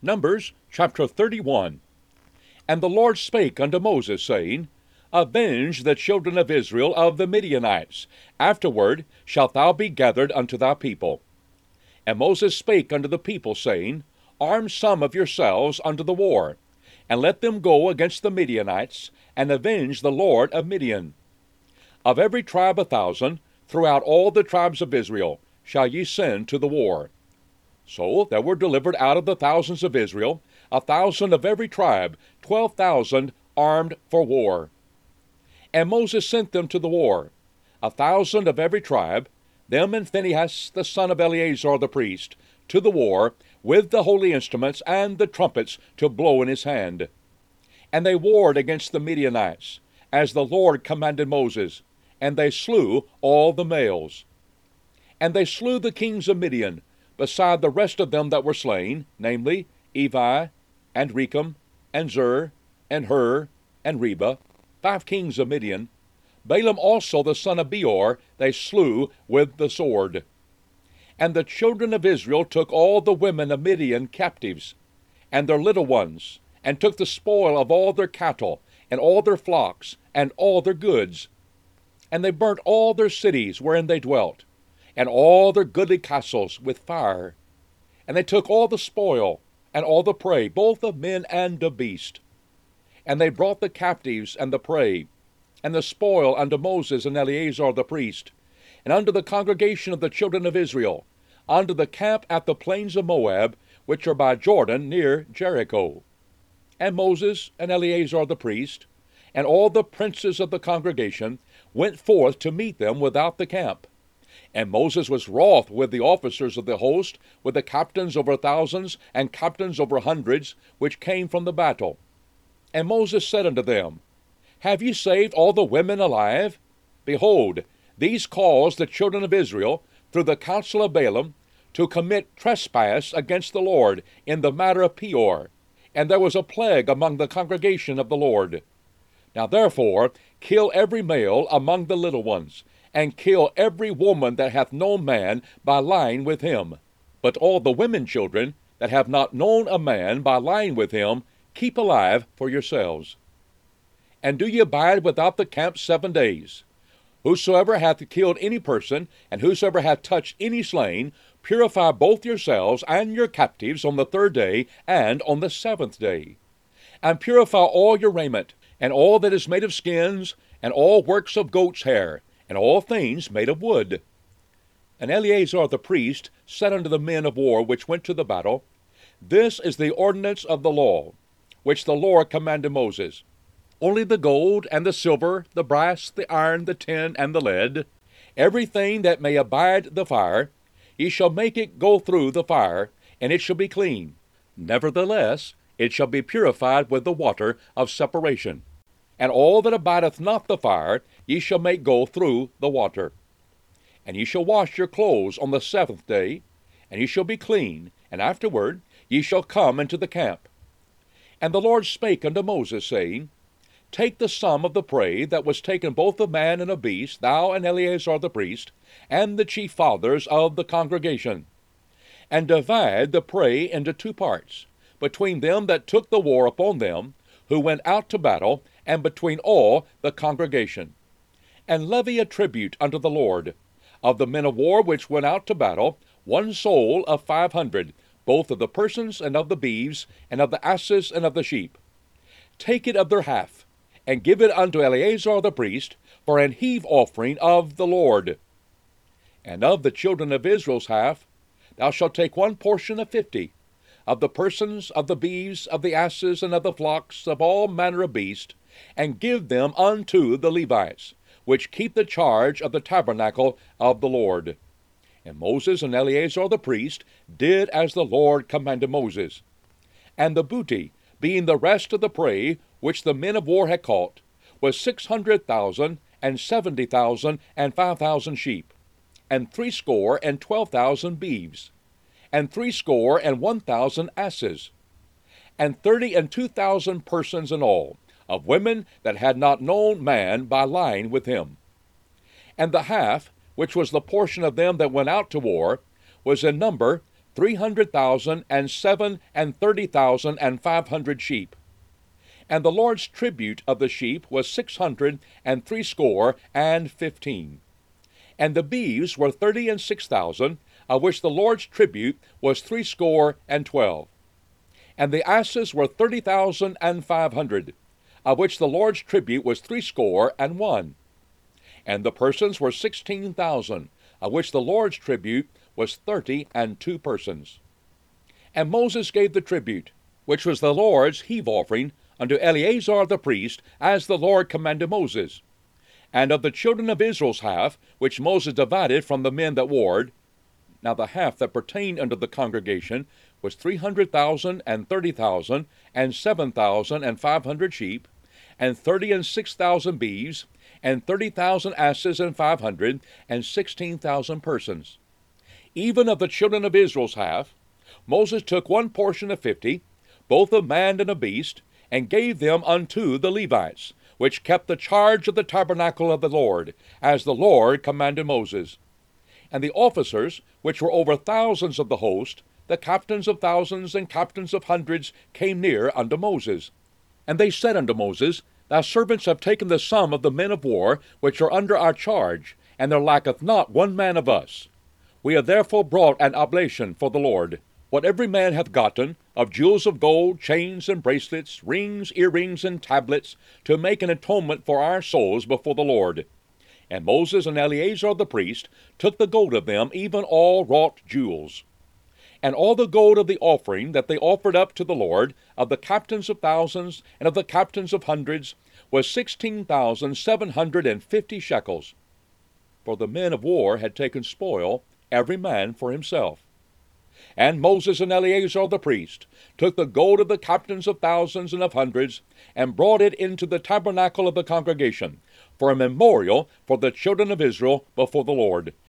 Numbers chapter 31. And the Lord spake unto Moses, saying, Avenge the children of Israel of the Midianites. Afterward shalt thou be gathered unto thy people. And Moses spake unto the people, saying, Arm some of yourselves unto the war, and let them go against the Midianites, and avenge the Lord of Midian. Of every tribe 1,000, throughout all the tribes of Israel, shall ye send to the war. So there were delivered out of the thousands of Israel 1,000 of every tribe, 12,000 armed for war. And Moses sent them to the war, 1,000 of every tribe, them and Phinehas the son of Eleazar the priest, to the war, with the holy instruments and the trumpets to blow in his hand. And they warred against the Midianites, as the Lord commanded Moses, and they slew all the males. And they slew the kings of Midian, beside the rest of them that were slain, namely, Evi, and Rechem, and Zur, and Hur, and Reba, 5 kings of Midian. Balaam also the son of Beor they slew with the sword. And the children of Israel took all the women of Midian captives, and their little ones, and took the spoil of all their cattle, and all their flocks, and all their goods. And they burnt all their cities wherein they dwelt, and all their goodly castles with fire. And they took all the spoil, and all the prey, both of men and of beast. And they brought the captives and the prey, and the spoil unto Moses and Eleazar the priest, and unto the congregation of the children of Israel, unto the camp at the plains of Moab, which are by Jordan near Jericho. And Moses and Eleazar the priest, and all the princes of the congregation, went forth to meet them without the camp. And Moses was wroth with the officers of the host, with the captains over thousands, and captains over hundreds, which came from the battle. And Moses said unto them, Have ye saved all the women alive? Behold, these caused the children of Israel, through the counsel of Balaam, to commit trespass against the Lord in the matter of Peor, and there was a plague among the congregation of the Lord. Now therefore kill every male among the little ones, and kill every woman that hath known man by lying with him. But all the women children that have not known a man by lying with him, keep alive for yourselves. And do ye abide without the camp 7 days. Whosoever hath killed any person, and whosoever hath touched any slain, purify both yourselves and your captives on the 3rd day, and on the 7th day. And purify all your raiment, and all that is made of skins, and all works of goat's hair, and all things made of wood. And Eleazar the priest said unto the men of war which went to the battle, This is the ordinance of the law, which the Lord commanded Moses. Only the gold, and the silver, the brass, the iron, the tin, and the lead, everything that may abide the fire, ye shall make it go through the fire, and it shall be clean. Nevertheless, it shall be purified with the water of separation. And all that abideth not the fire, ye shall make go through the water. And ye shall wash your clothes on the 7th day, and ye shall be clean, and afterward ye shall come into the camp. And the Lord spake unto Moses, saying, Take the sum of the prey that was taken both of man and of beast, thou and Eleazar the priest, and the chief fathers of the congregation, and divide the prey into 2 parts, between them that took the war upon them, who went out to battle, and between all the congregation. And levy a tribute unto the Lord, of the men of war which went out to battle, 1 soul of 500, both of the persons and of the beeves, and of the asses and of the sheep. Take it of their half, and give it unto Eleazar the priest, for an heave offering of the Lord. And of the children of Israel's half, thou shalt take 1 portion of 50, of the persons, of the beeves, of the asses, and of the flocks, of all manner of beast, and give them unto the Levites, which keep the charge of the tabernacle of the Lord. And Moses and Eleazar the priest did as the Lord commanded Moses. And the booty, being the rest of the prey which the men of war had caught, was 600,000, and 70,000, and 5,000 sheep, and threescore and 12,000 beeves, and 61,000 asses, and 32,000 persons in all, of women that had not known man by lying with him. And the half, which was the portion of them that went out to war, was in number 300,000, and 37,030,500 sheep. And the Lord's tribute of the sheep was 660,15. And the beeves were 36,000, of which the Lord's tribute was 312. And the asses were 30,500, of which the Lord's tribute was 31. And the persons were 16,000, of which the Lord's tribute was 32 persons. And Moses gave the tribute, which was the Lord's heave offering, unto Eleazar the priest, as the Lord commanded Moses. And of the children of Israel's half, which Moses divided from the men that warred, now the half that pertained unto the congregation was 300,000, and 30,000, and 7,500 sheep, and 36,000 beeves, and 30,000 asses, and 500, and 16,000 persons. Even of the children of Israel's half, Moses took one portion of 50, both of man and of beast, and gave them unto the Levites, which kept the charge of the tabernacle of the Lord, as the Lord commanded Moses. And the officers, which were over thousands of the host, the captains of thousands and captains of hundreds, came near unto Moses. And they said unto Moses, Thy servants have taken the sum of the men of war, which are under our charge, and there lacketh not one man of us. We have therefore brought an oblation for the Lord, what every man hath gotten, of jewels of gold, chains and bracelets, rings, earrings, and tablets, to make an atonement for our souls before the Lord. And Moses and Eleazar the priest took the gold of them, even all wrought jewels. And all the gold of the offering that they offered up to the Lord, of the captains of thousands, and of the captains of hundreds, was 16,750 shekels. For the men of war had taken spoil, every man for himself. And Moses and Eleazar the priest took the gold of the captains of thousands and of hundreds, and brought it into the tabernacle of the congregation, for a memorial for the children of Israel before the Lord.